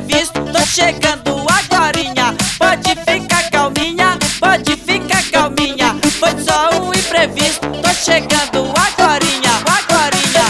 imprevisto, tô chegando agorinha. Pode ficar calminha, pode ficar calminha. Foi só um imprevisto, tô chegando agorinha, agorinha.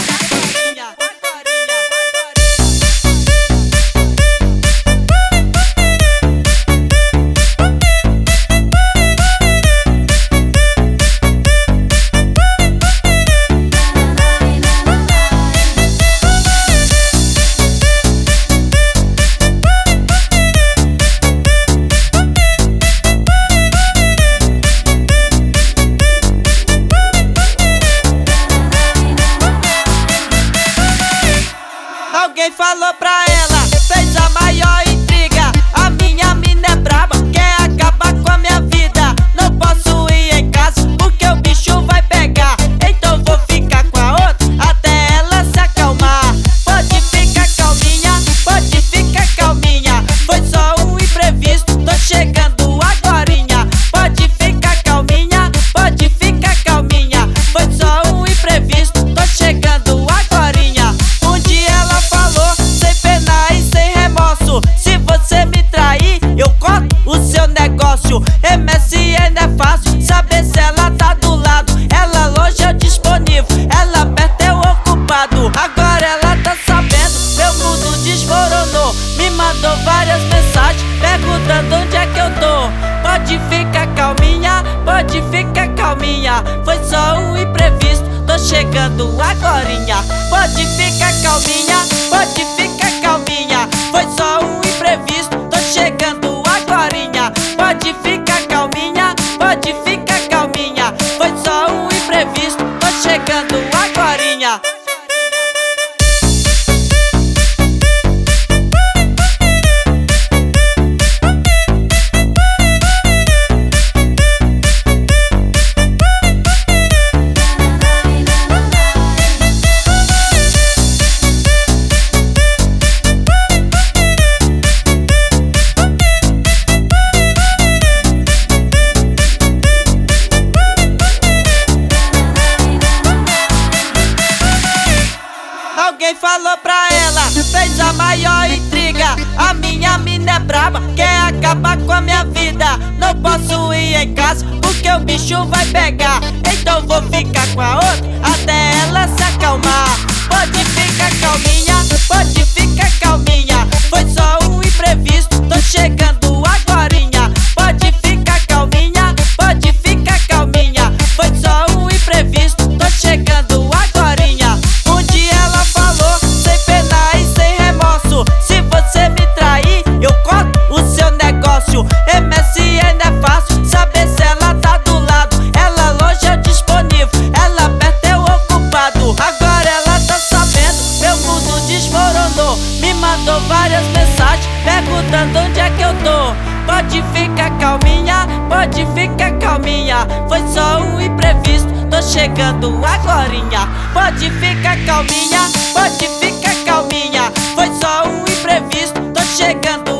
Alguém falou pra ela, fez a maior intriga. A minha mina é braba, quer acabar com a minha vida. Não posso ir em casa porque o bicho vai pegar. Então vou ficar com a outra até ela se acalmar. Pode ficar calminha, pode ficar calminha. Foi só um imprevisto, tô chegando agorinha. Pode ficar calminha, pode ficar calminha. Foi só um imprevisto, tô chegando agorinha. Um dia ela falou, sem pena e sem remorso: se você me trair, eu corto o seu negócio. MSN é fácil saber se ela tá do lado. Ela longe ou disponível, ela perto eu ocupado. Agora ela tá sabendo, meu mundo desmoronou. Me mandou várias mensagens perguntando onde é que eu tô. Pode ficar calminha, pode ficar calminha. Foi só um imprevisto, tô chegando agorinha. Pode ficar calminha, pode ficar calminha. Foi só um imprevisto, tô chegando agorinha. Pode ficar calminha, pode ficar calminha. Foi só um imprevisto, tô chegando agorinha. Alguém falou pra ela, fez a maior intriga. A minha mina é braba, quer acabar com a minha vida. Não posso ir em casa porque o bicho vai pegar. Então vou ficar com a outra até ela se acalmar. Pode ficar calminha, pode ficar calminha. Foi só um imprevisto, tô chegando agorinha. Pode ficar calminha, pode ficar calminha. Foi só um imprevisto, tô chegando agorinha. Um dia ela falou, sem pena e sem remorso: se você me trair, eu corto o seu negócio. MSN é fácil saber se ela tá do lado. Ela longe ou disponível, ela perto eu ocupado. Agora ela tá sabendo, meu mundo desmoronou. Me mandou várias mensagens perguntando onde é que eu tô. Pode ficar calminha, pode ficar calminha. Foi só um imprevisto, tô chegando agorinha. Pode ficar calminha, pode ficar calminha. Foi só um imprevisto, tô chegando